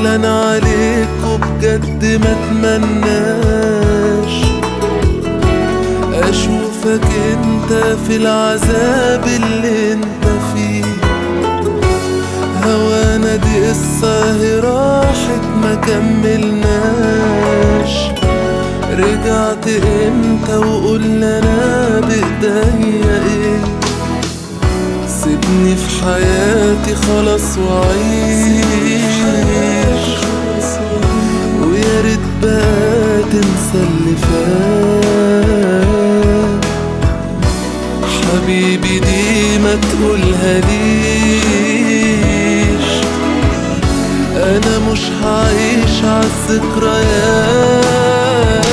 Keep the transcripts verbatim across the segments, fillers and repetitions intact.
زعلان عليك وبجد ما اتمناش اشوفك انت في العذاب اللي انت فيه. هوانا دي قصة هي راحت ما كملناش. رجعت امتى وقول انا بايديا ايه؟ سيبني في حياتي خلاص وعيش، ويا ريت بقى تنسى اللي فات. حبيبي دي ما تقولها ليش، انا مش هعيش عالذكريات.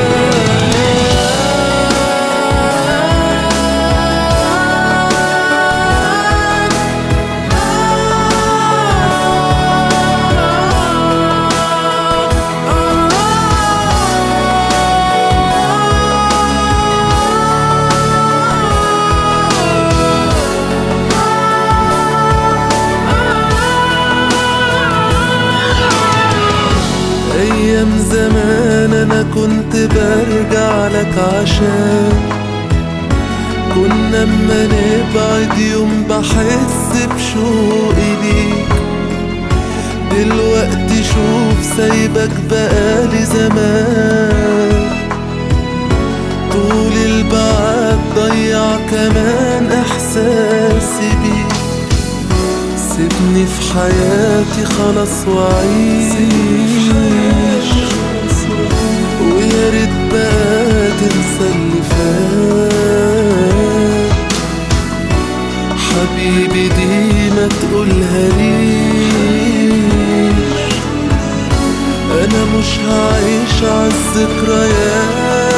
أيام زمان أنا كنت برجع لك عشان كنا اما نبعد يوم بحس بشوقي ليك. دلوقتي شوف سايبك بقالي زمان، طول البعد ضيع كمان إحساسي بيك. سيبني في حياتي خلاص وعيش، ويا ريت بقى تنسى اللي فات. حبيبي دي ما تقولها ليش، انا مش هعيش عالذكريات.